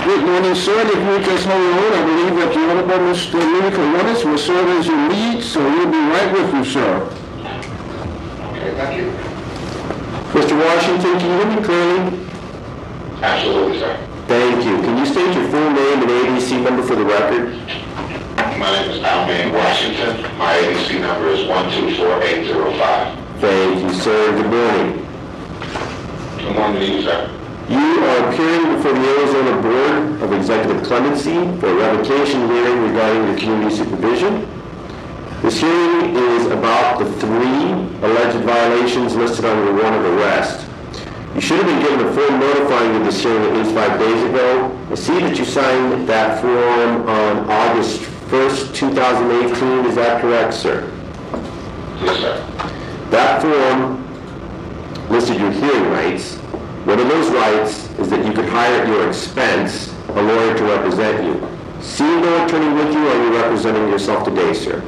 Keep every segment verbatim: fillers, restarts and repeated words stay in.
Good morning, sir. If you just hold on, I believe that the Honorable Mister Louis Coriolis will serve as your lead, so he'll be right with you, sir. Okay, thank you. Mister Washington, can you hear me clearly? Absolutely, sir. Thank you. Can you state your full name and A B C number for the record? My name is Almaine Washington. My A B C number is one two four eight zero five. Thank you, sir. Good morning. Good morning to you, sir. You are appearing before the Arizona Board of Executive Clemency for a revocation hearing regarding your community supervision. This hearing is about the three alleged violations listed under the warrant of arrest. You should have been given a full notifying of this hearing at least five days ago. I see that you signed that form on August first, two thousand eighteen. Is that correct, sir? Yes, sir. That form listed your hearing rights. One of those rights is that you could hire at your expense a lawyer to represent you. Seeing no attorney with you, are you representing yourself today, sir?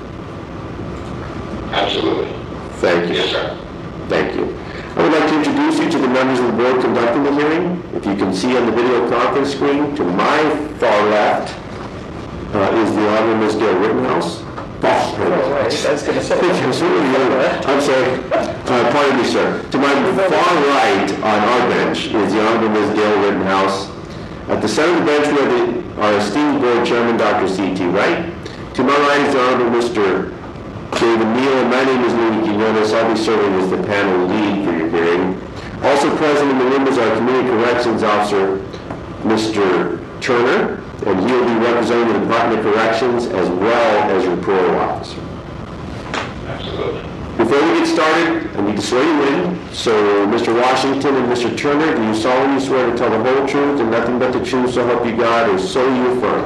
Absolutely. Thank you. Yes, sir. Thank you. I would like to introduce you to the members of the board conducting the hearing. If you can see on the video conference screen, to my far left uh, is the Honorable Miz Gail Rittenhouse. Oh, I was going to say. I'm sorry. Uh, pardon me, sir. To my far right on our bench is the Honorable Miz Gail Rittenhouse. At the center of the bench we have the, our esteemed board chairman, Doctor C T Wright. To my right is the Honorable Mister David Neal, and my name is Louis Quinones. I'll be serving as the panel lead for your hearing. Also present in the room is our Community Corrections Officer, Mister Turner, and he will be representing the Department of Corrections as well as your parole officer. Absolutely. Before we get started, I need to swear you in. So, Mister Washington and Mister Turner, do you solemnly swear to tell the whole truth and nothing but the truth, so help you God, or so you affirm?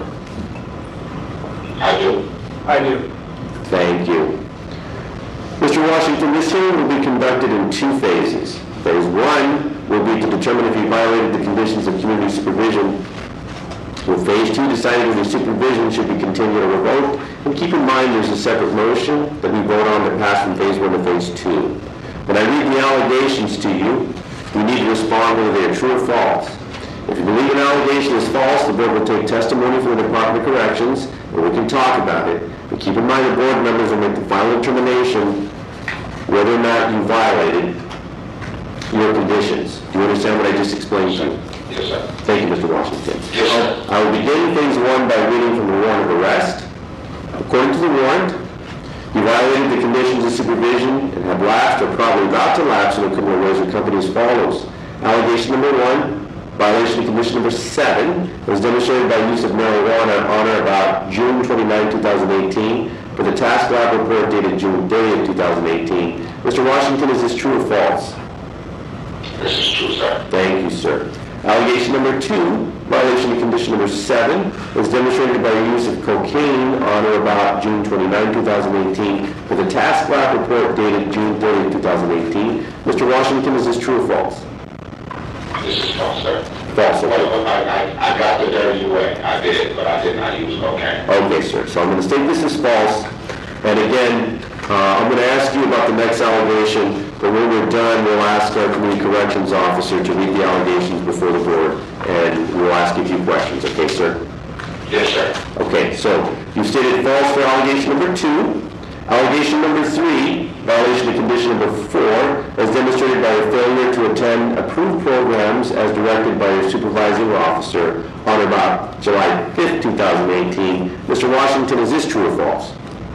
I do. I do. Thank you. Mister Washington, this hearing will be conducted in two phases. Phase one will be to determine if you violated the conditions of community supervision, with phase two deciding whether supervision should be continued or revoked. And keep in mind there's a separate motion that we vote on to pass from phase one to phase two. When I read the allegations to you, you need to respond whether they are true or false. If you believe an allegation is false, the board will take testimony from the Department of Corrections, and we can talk about it. But keep in mind the board members will make the final determination whether or not you violated your conditions. Do you understand what I just explained to you? Yes, sir. Thank you, Mister Washington. Yes, sir. I will begin phase one by reading from the warrant of arrest. According to the warrant, you violated the conditions of supervision and have lapsed or probably about to lapse in a criminal ways or company as follows. Allegation number one, violation of condition number seven, was demonstrated by use of marijuana on or about June twenty-ninth, two thousand eighteen, for the task lab report dated June thirtieth, two thousand eighteen. Mister Washington, is this true or false? This is true, sir. Thank you, sir. Allegation number two, violation of condition number seven, was demonstrated by the use of cocaine on or about June twenty-ninth, two thousand eighteen, for the task lab report dated June thirtieth, two thousand eighteen. Mister Washington, is this true or false? This is false, sir. False. Okay. Well, I, I, I got the dirty way. I did, but I did not use cocaine. Okay, sir. So I'm going to state this is false. And again, uh, I'm going to ask you about the next allegation. But when we're done, we'll ask our Community Corrections Officer to read the allegations before the board, and we'll ask you a few questions. Okay, sir? Yes, sir. Okay, so you stated false for allegation number two. Allegation number three, violation of condition number four, as demonstrated by a failure to attend approved programs as directed by your supervising officer on or about July fifth, two thousand eighteen. Mister Washington, is this true or false?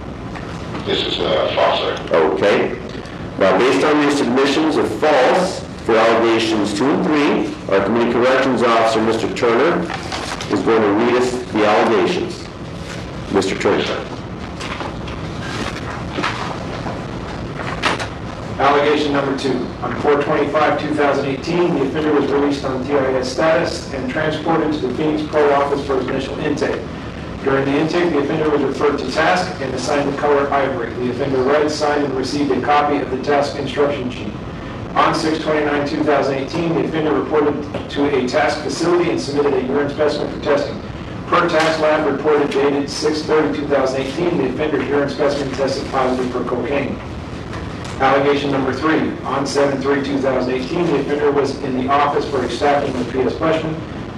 This is uh, false, sir. Okay. Now, based on your submissions of false for allegations two and three, our Community Corrections Officer, Mister Turner, is going to read us the allegations. Mister Turner. Allegation number two. On four twenty-five, two thousand eighteen, the offender was released on T I S status and transported to the Phoenix Pro office for his initial intake. During the intake, the offender was referred to task and assigned the color ivory. The offender read, signed, and received a copy of the task instruction sheet. On six twenty-nine, two thousand eighteen, the offender reported to a task facility and submitted a urine specimen for testing. Per task lab reported dated six thirty, two thousand eighteen, the offender's urine specimen tested positive for cocaine. Allegation number three. On seven three, two thousand eighteen, the offender was in the office for a staffing of P S Fleshman.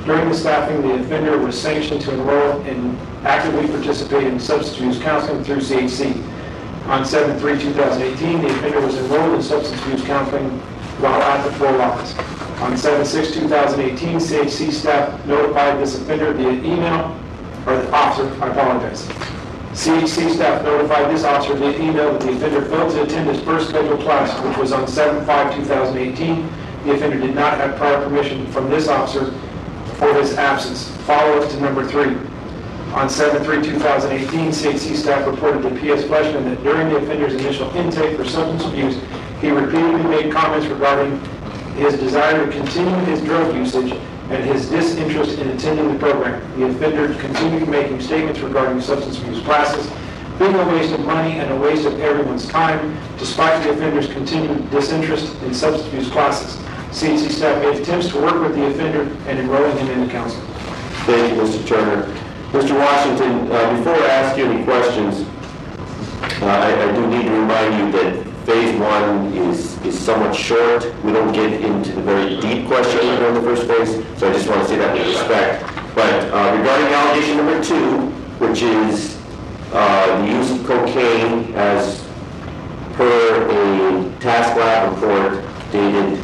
During the staffing, the offender was sanctioned to enroll and actively participate in substance abuse counseling through C H C. On seven three two thousand eighteen, the offender was enrolled in substance abuse counseling while at the parole office. On seven six two thousand eighteen, C H C staff notified this offender via email, or the officer, I apologize. C H C staff notified this officer via email that the offender failed to attend his first scheduled class, which was on seven five two thousand eighteen. The offender did not have prior permission from this officer for his absence. Follow-up to number three. On seven three two thousand eighteen, C H C staff reported to P S Fleshman that during the offender's initial intake for substance abuse, he repeatedly made comments regarding his desire to continue his drug usage and his disinterest in attending the program. The offender continued making statements regarding substance abuse classes, being a waste of money and a waste of everyone's time, despite the offender's continued disinterest in substance abuse classes. C H C staff made attempts to work with the offender and enrolling him into counseling. Thank you, Mister Turner. Mister Washington, uh, before I ask you any questions, uh, I, I do need to remind you that phase one is, is somewhat short. We don't get into the very deep questions during the first phase, so I just want to say that with respect. But uh, regarding allegation number two, which is uh, the use of cocaine as per a task lab report dated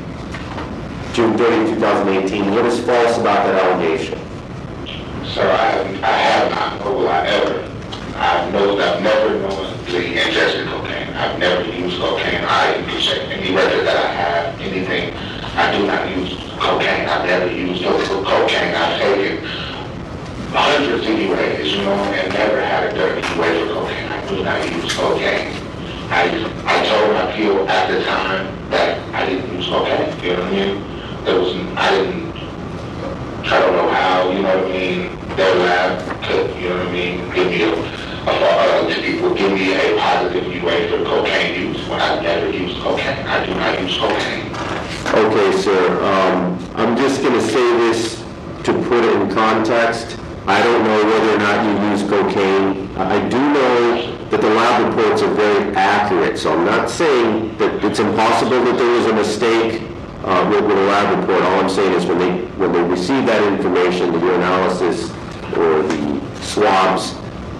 June thirtieth, two thousand eighteen, what is false about that allegation? Sir, I have, I have not, nor will I ever. I've known, I've never knowingly ingested cocaine. I've never used cocaine. I appreciate any record that I have, anything. I do not use cocaine. I've never used no cocaine. I've taken hundreds of U As, you know, and never had a dirty U A for cocaine. I do not use cocaine. I, I told my P O at the time that I didn't use cocaine. You know what I mean? There was, I didn't, I don't know how, you know what I mean, their lab could, you know what I mean, give me a, a uh, to people, give me a positive U A for cocaine use when I've never used cocaine. I do not use cocaine. Okay, sir. Um, I'm just going to say this to put it in context. I don't know whether or not you use cocaine. I do know that the lab reports are very accurate, so I'm not saying that it's impossible that there was a mistake uh, with, with a lab report. All I'm saying is when they when they receive that information, the urinalysis or the swabs,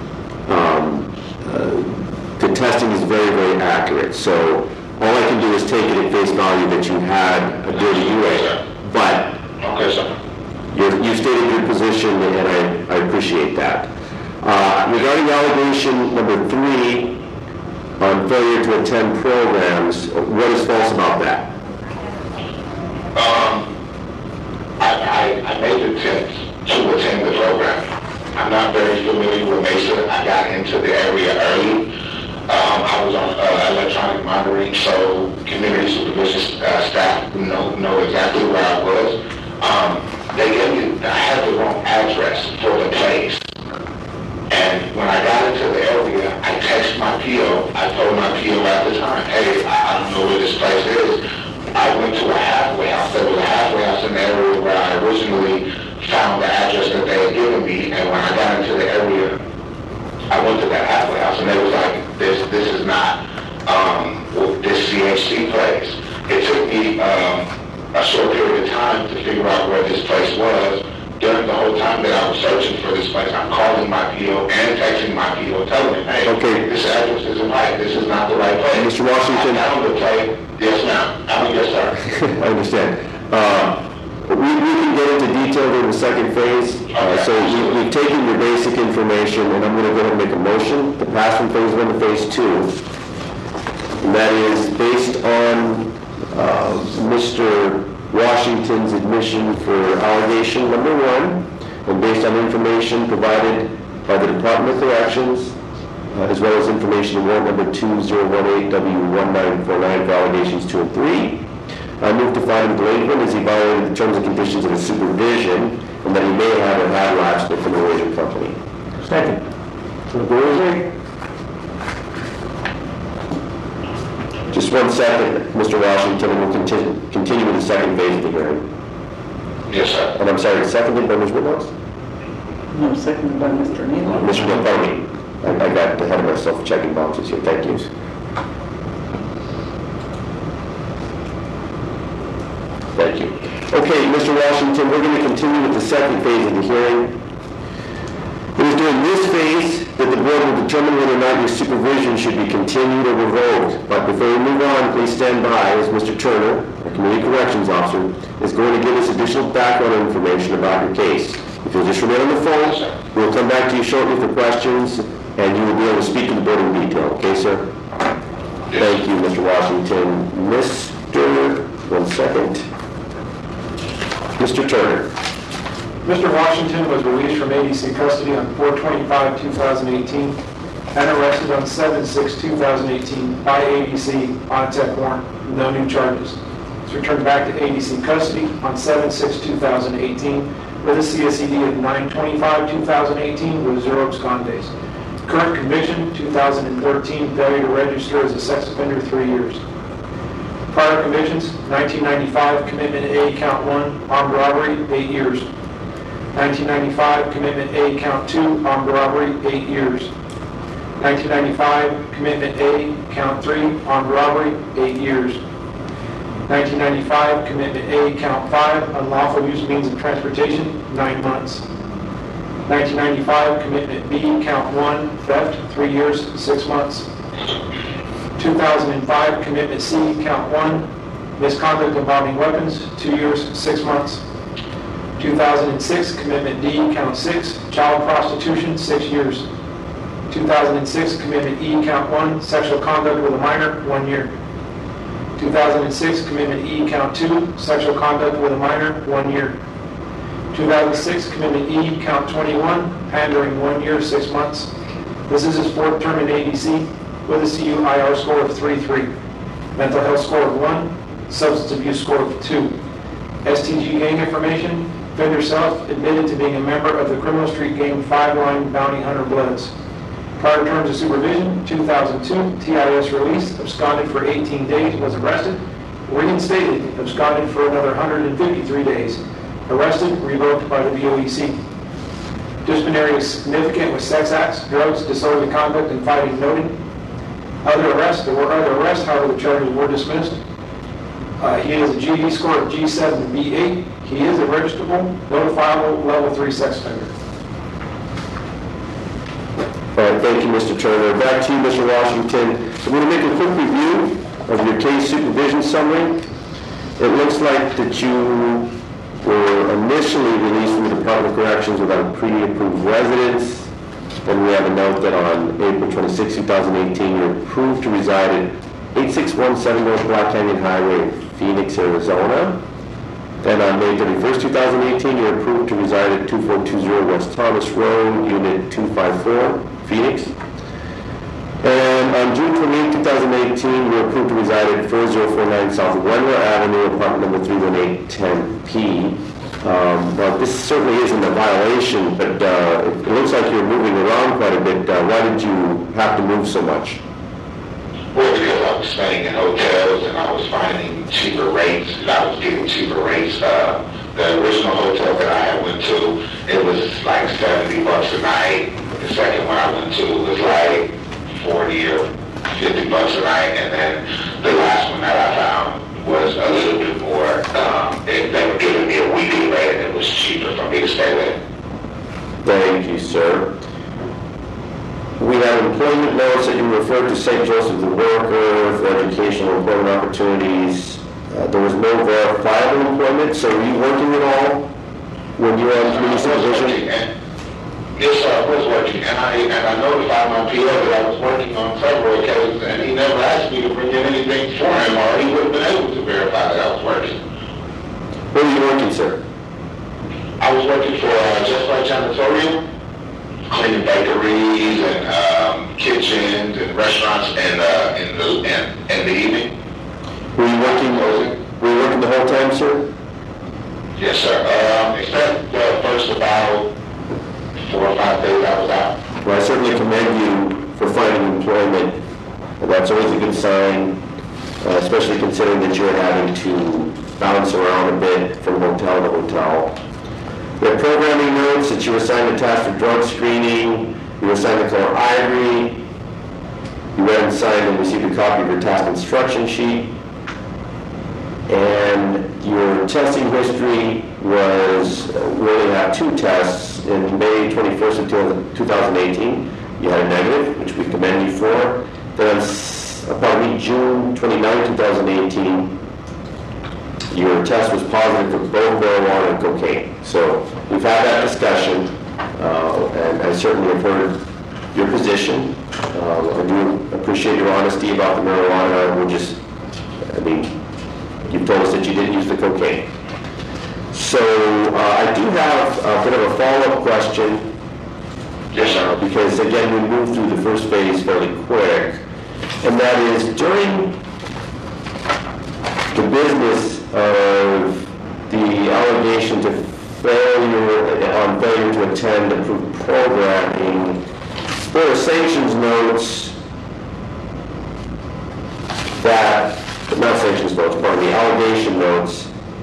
um, uh, the testing is very, very accurate. So all I can do is take it at face value that you had a dirty U A. But Okay, sir. You're, you stated your position, and I, I appreciate that. Uh, regarding allegation number three on failure to attend programs, what is false about that? Um, I, I, I made attempts to attend the program. I'm not very familiar with Mesa. I got into the area early. Um, I was on uh, electronic monitoring, so community supervision uh, staff know, know exactly where I was. Um, they gave me, I had the wrong address for the place. And when I got into the area, I texted my P O. I told my P O at the time, hey, I, I don't know where this place is. I went to a halfway house. There was a halfway house in the area where I originally found the address that they had given me. And when I got into the area, I went to that halfway house, and they was like, this this is not um, this C H C place. It took me um, a short period of time to figure out where this place was. During the whole time that I was searching for this place, I'm calling my P O and texting my P O, telling him, hey, okay, this address isn't right. This is not the right place. Mister Washington. I found the place. Yes, ma'am. I mean, yes, sir. I understand. Uh, we, we can get into detail during the second phase. Uh, so we, we've taken your basic information, and I'm going to go ahead and make a motion to pass from phase one to phase two. And that is based on uh, Mister Washington's admission for allegation number one, and based on information provided by the Department of Corrections, uh, as well as information in warrant number two zero one eight W one nine four nine for allegations two and three. I move to find him delinquent as he violated the terms and conditions of his supervision, and that he may have or have lapsed with the Norwegian company. Second. Just one second, Mister Washington, and we'll continue, continue with the second phase of the hearing. Yes, sir. And I'm sorry, seconded by Miz Woodhouse? No, seconded by Mister Neal. Mister Woodhouse, pardon me. I, I got ahead of myself checking boxes here. Thank you. Thank you. Okay, Mister Washington, we're going to continue with the second phase of the hearing. It is during this phase that the board will determine whether or not your supervision should be continued or revoked. But before we move on, please stand by as Mister Turner, our Community Corrections Officer, is going to give us additional background information about your case. If you'll just remain on the phone, we'll come back to you shortly for questions, and you will be able to speak to the board in detail. Okay, sir? Thank you, Mister Washington. Mister One second. Mister Turner. Mister Washington was released from A D C custody on four twenty-five two thousand eighteen and arrested on seven six two thousand eighteen by A D C on a tech warrant. No new charges. He was returned back to A D C custody on seven six two thousand eighteen with a C S E D of nine twenty-five two thousand eighteen with zero abscondes. Current conviction, two thousand thirteen, failure to register as a sex offender, three years. Prior convictions, nineteen ninety-five, commitment A, count one, armed robbery, eight years. nineteen ninety-five, commitment A, count two, armed robbery, eight years. nineteen ninety-five, commitment A, count three, armed robbery, eight years. nineteen ninety-five, commitment A, count five, unlawful use means of transportation, nine months. nineteen ninety-five, commitment B, count one, theft, three years, six months. two thousand five, commitment C, count one, misconduct involving weapons, two years, six months. two thousand six, commitment D, count six, child prostitution, six years. two thousand six, commitment E, count one, sexual conduct with a minor, one year. two thousand six, commitment E, count two, sexual conduct with a minor, one year. two thousand six, commitment E, count twenty-one, pandering, one year, six months. This is his fourth term in A D C with a C U I R score of three three, mental health score of one, substance abuse score of two. S T G gang information, offender self admitted to being a member of the Criminal Street Gang five-line bounty hunter Bloods. Prior terms of supervision, two thousand two, T I S released, absconded for eighteen days, was arrested, reinstated, absconded for another one hundred fifty-three days, arrested, revoked by the B O E C. Disciplinary is significant with sex acts, drugs, disorderly conduct, and fighting noted. Other arrests, there were other arrests, however, the charges were dismissed. Uh, he has a G D score of G seven and B eight. He is a registrable, notifiable, level three sex offender. All right, thank you, Mister Turner. Back to you, Mister Washington. I'm going to make a quick review of your case supervision summary. It looks like that you were initially released from the Department of Corrections without a pre-approved residence. And we have a note that on April twenty-sixth, two thousand eighteen, you're approved to reside at eight six one seven North Black Canyon Highway in Phoenix, Arizona. Then on May thirty-first, two thousand eighteen, you're approved to reside at two four two zero West Thomas Road, Unit two five four, Phoenix. And on June twenty-eighth, two thousand eighteen, you're approved to reside at four zero four nine South Wendler Avenue, apartment number three one eight ten P. Um, well, this certainly isn't a violation, but uh, it, it looks like you're moving around quite a bit. Uh, why did you have to move so much? Well, because I was staying in hotels and I was finding cheaper rates, and I was getting cheaper rates. Uh, the original hotel that I had went to, it was like seventy bucks a night. The second one I went to was like forty or fifty bucks a night, and then the last one that I found was a little bit more. Um, it, they were giving me a weekly rate, and it was cheaper for me to stay there. Thank you, sir. We have employment notes that you referred to Saint Joseph the Worker for educational employment opportunities. Uh, there was no verifiable employment, so were you working at all when you were on community supervision? Yes, sir, I was working, and I and I notified my P O that I was working on several occasions, and he never asked me to bring in anything for him, or he would have been able to verify that I was working. Where were you working, sir? I was working for uh, Just Right Janitorial, cleaning bakeries and um, kitchens and restaurants in, uh, in, the, in, in the evening. Were you working, were you working the whole time, sir? Yes, sir. Um, except the first about four or five days I was out. Well, I certainly commend you for finding employment. That's always a good sign, uh, especially considering that you're having to bounce around a bit from hotel to hotel. We have programming notes that you were assigned a task for drug screening. You were assigned to color ivory. You read and signed and received a copy of your task instruction sheet. And your testing history was, uh, we only had two tests. In May twenty-first of two thousand eighteen, you had a negative, which we commend you for. Then, s- pardon me, June twenty-ninth, two thousand eighteen, your test was positive for both marijuana and cocaine. So we've had that discussion, uh, and I certainly have heard your position. Uh, I do appreciate your honesty about the marijuana. We're just, I mean, you've told us that you didn't use the cocaine. So uh, I do have a bit of a follow-up question. Yes, sir. Uh, because again, we moved through the first phase fairly quick, and that is during the business of the allegations of failure on failure to attend approved programming, there are sanctions notes that, not sanctions notes, pardon me, allegation notes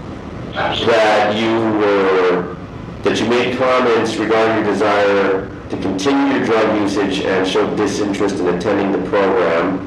that you were, that you made comments regarding your desire to continue your drug usage and show disinterest in attending the program,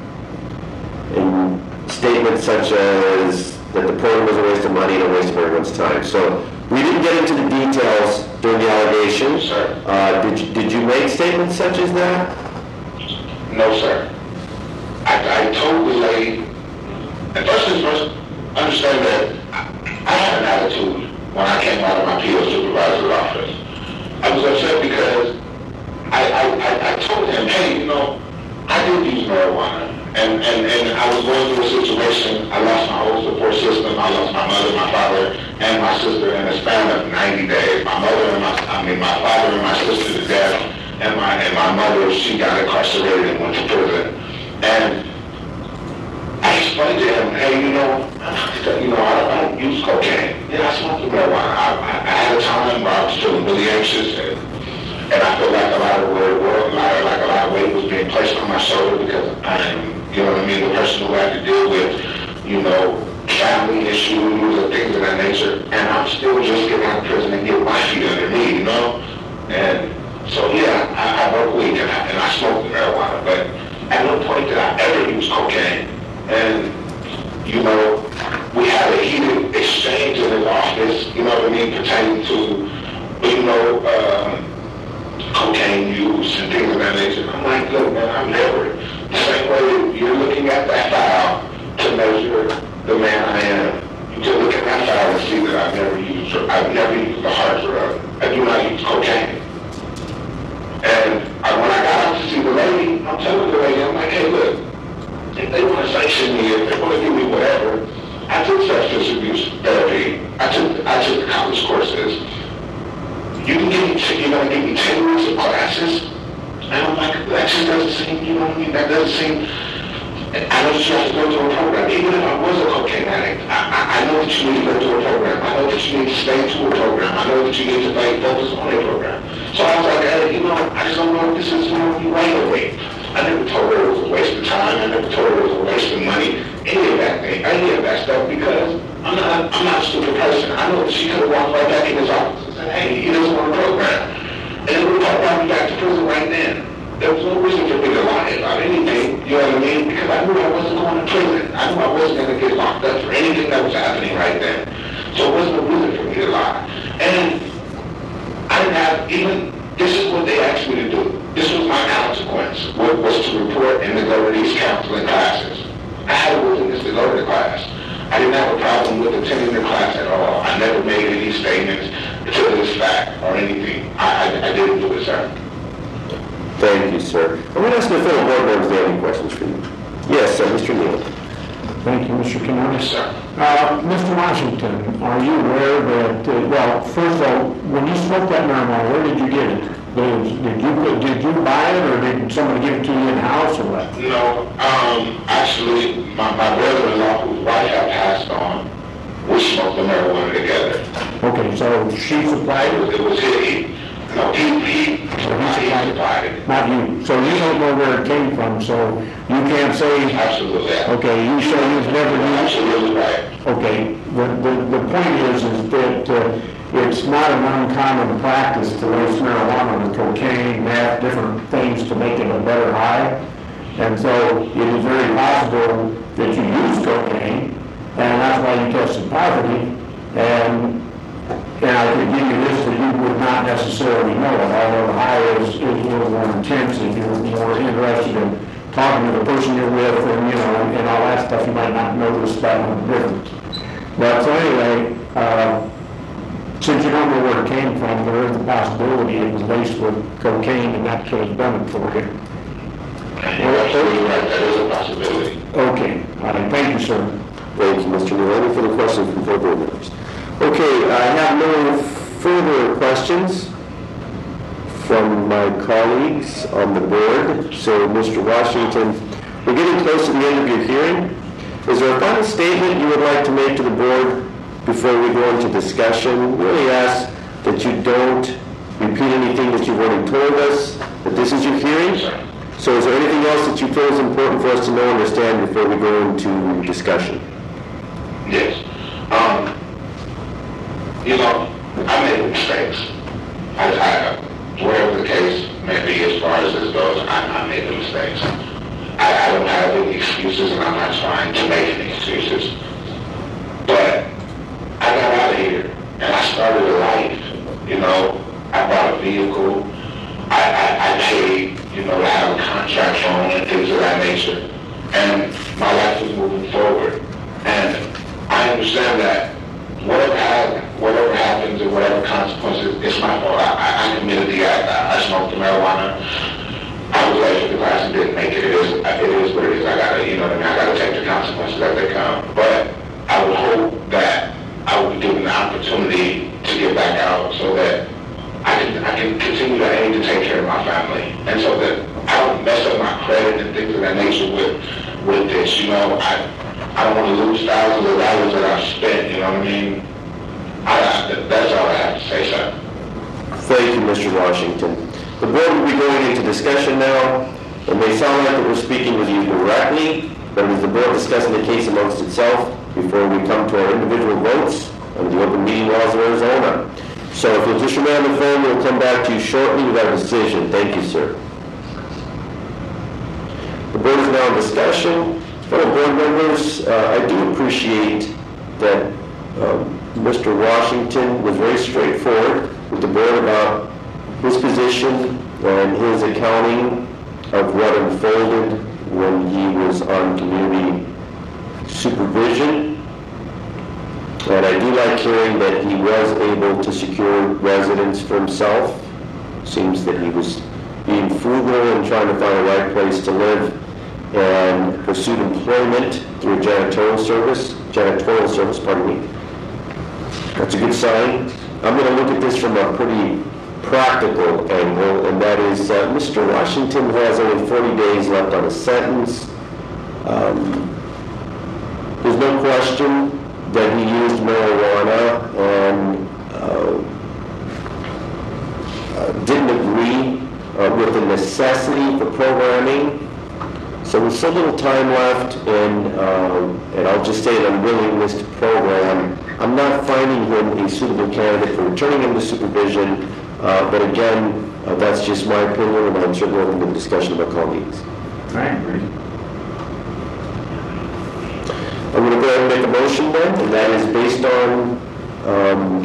in statements such as that the program was a waste of money and a waste of everyone's time. So we didn't get into the details during the allegations. Sir. Uh, did, you, did you make statements such as that? No, sir. I, I told the lady, and first things first, understand that I, I had an attitude when I came out of my P O supervisor's office. I was upset because I, I, I, I told him, hey, you know, I did use marijuana. And, and, and I was going through a situation. I lost my whole support system. I lost my mother, my father, and my sister in a span of ninety days. My mother and my, I mean, my father and my sister to death. And my, and my mother, she got incarcerated and went to prison. And I explained to him, hey, you know, you know, I don't, I don't use cocaine. Yeah, I smoke marijuana. I, I, I had a time where I was feeling really anxious, and, and I feel like a lot of weight, like, like a lot of weight was being placed on my shoulder because I'm, you know what I mean, the person who had to deal with, you know, family issues and things of that nature. And I'm still just getting out of prison and getting my feet under me, you know. And so yeah, I, I broke weed and I, and I smoked marijuana, but at no point did I ever use cocaine. And, you know, we had a heated exchange in his office, you know what I mean, pertaining to, you know, um, cocaine use and things of that nature. I'm like, look, man, I'm never, the same way you're looking at that file to measure the man I am, you can look at that file and see that I've never used, I've never used a hard drug. I do not use cocaine. And I, when I got out to see the lady, I'm telling the lady, I'm like, hey, look, if they want to sanction me, if they want to give me whatever, I took substance abuse therapy. I took I took the college courses. You can give me, you're going to give me ten weeks of classes? And I'm like, that just doesn't seem, you know what I mean? That doesn't seem, I know that you have to go through a program. Even if I was a cocaine addict, I, I, I know that you need to go through a program. I know that you need to stay to a program. I know that you need to like, focus on a program. So I was like, hey, you know, I just don't know if this is, you know, you right away. I never told her it was a waste of time. I never told her it was a waste of money. Any of that thing, any of that stuff, because I'm not, I'm not a stupid person. I know that she could have walked right back in his office and said, hey, he doesn't want a program. And it would have brought me back to prison right then. There was no reason for me to lie about anything, you know what I mean? Because I knew I wasn't going to prison. I knew I wasn't going to get locked up for anything that was happening right then. So it wasn't a reason for me to lie. And I didn't have even, this is what they asked me to do. This was my consequence, was, was to report and to go to these counseling classes. I had a willingness to go to the class. I didn't have a problem with attending the class at all. I never made any statements to this fact or anything. I, I, I didn't do it, sir. Thank you, sir. I'm going to ask the fellow board members if they have any questions for you. Yes, sir, Mister Neal. Thank you, Mister Kennard. Yes, sir. Uh, Mister Washington, are you aware that, uh, well, first of all, when you smoked that marijuana, where did you get it? Did, did you did you buy it, or did somebody give it to you in the house, or what? No, um, actually, my, my brother-in-law, whose wife had passed on, we smoked the marijuana together. Okay, so she supplied It was, it? it was he, no, he, he, So he he supplied supplied it? it. Not you. So you don't know where it came from, so you can't say, Absolutely. okay, you say you've never used. Absolutely right. Okay, the, the, the point is, is that uh, it's not an uncommon practice to waste marijuana with cocaine, meth, different things to make it a better high. And so it is very possible that you use cocaine and that's why you tested positive, and, and I could give you this that you would not necessarily know it, although the high is, is a little more intense, and you're more interested in talking to the person you're with, and, you know, and, and all that stuff, you might not notice that one difference. But so anyway, uh, since you don't know where it came from, there is a possibility it was laced with cocaine, and that could have done it for you. You're absolutely right, that is a possibility. Okay, all right, thank you, sir. Thank you, Mister Neal. Any further questions from board members? Okay, I have no further questions from my colleagues on the board. So, Mister Washington, we're getting close to the end of your hearing. Is there a final statement you would like to make to the board before we go into discussion? We really ask that you don't repeat anything that you've already told us, that this is your hearing. So is there anything else that you feel is important for us to know and understand before we go into discussion? Yes. Um, you know, I made mistakes. I, I, whatever the case may be as far as this goes, I, I made the mistakes. I, I don't have any excuses, and I'm not trying to make any excuses. But I got out of here, and I started a life. You know, I bought a vehicle. I, I, I paid, you know, to have a contract phone and things of that nature. And my life is moving forward. And I understand that whatever happens, whatever happens and whatever consequences, it's my fault. I, I, I committed the act. I, I smoked the marijuana. I was late for the class and didn't make it. It is, it is what it is. I gotta, you know what I mean? I gotta take the consequences as they come. But I would hope that I would be given the opportunity to get back out so that I can, I can continue to aim to take care of my family. And so that I don't mess up my credit and things of that nature with, with this. You know, I, I don't want to lose thousands of dollars that I've spent, you know what I mean? I, I, that's all I have to say, sir. Thank you, Mister Washington. The board will be going into discussion now. It may sound like that we're speaking with you directly, but it is the board discussing the case amongst itself before we come to our individual votes under the open meeting laws of Arizona. So if you'll just remain on the phone, we'll come back to you shortly with our decision. Thank you, sir. The board is now in discussion. Fellow board members, uh, I do appreciate that um, Mister Washington was very straightforward with the board about his position and his accounting of what unfolded when he was on community supervision. And I do like hearing that he was able to secure residence for himself. Seems that he was being frugal and trying to find a right place to live, and pursued employment through a janitorial service, janitorial service, pardon me. That's a good sign. I'm going to look at this from a pretty practical angle, and that is uh, Mister Washington has only forty days left on his sentence. Um, there's no question that he used marijuana and uh, uh, didn't agree uh, with the necessity for programming. So with so little time left, and uh, and I'll just say an unwillingness to program, I'm not finding him a suitable candidate for returning him to supervision. Uh, but again, uh, that's just my opinion, and I'm certainly open to the discussion of my colleagues. I agree. I'm going to go ahead and make a motion then, and that is based on um,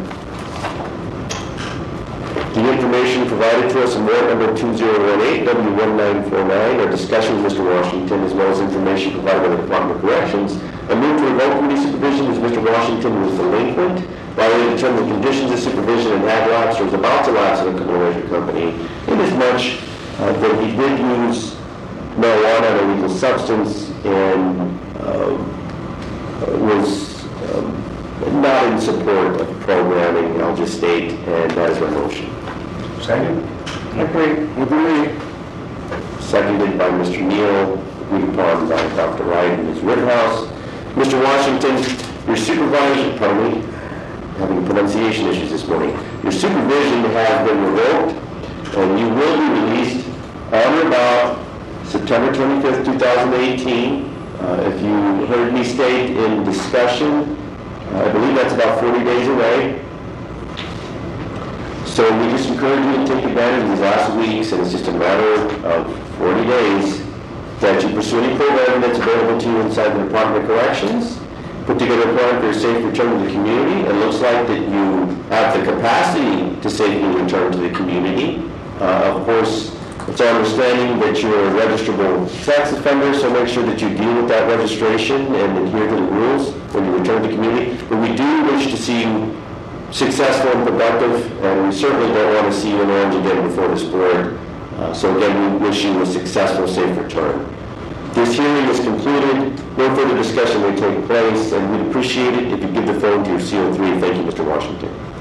the information provided to us in warrant number two zero one eight, W one nine four nine, our discussion with Mister Washington, as well as information provided by the Department of Corrections. I move to revoke community supervision as Mister Washington was delinquent, violated the terms and conditions of supervision, and had lapsed or was about to lapse in a criminal management company, inasmuch uh, that he did use marijuana, an illegal substance, and uh, was um, not in support of programming, I'll just state, and that is my motion. Second? Agree. Agree. Seconded by Mister Neal, agreed upon by Doctor Wright and Miz Rittenhouse. Mister Washington, your supervision, pardon me, having pronunciation issues this morning. Your supervision has been revoked, and you will be released on or about September twenty-fifth, two thousand eighteen. Uh, if you heard me state in discussion, uh, I believe that's about forty days away. So we just encourage you to take advantage of these last weeks, and it's just a matter of forty days that you pursue any program that's available to you inside the Department of Corrections. put together a plan for a safe return to the community. It looks like that you have the capacity to safely return to the community. Uh, Of course, it's our understanding that you're a registrable sex offender, so make sure that you deal with that registration and adhere to the rules when you return to the community. But we do wish to see you successful and productive, and we certainly don't want to see you in orange again before this board. Uh, So again, we wish you a successful, safe return. This hearing is concluded. No further discussion may take place, and we'd appreciate it if you give the phone to your C O three. Thank you, Mister Washington.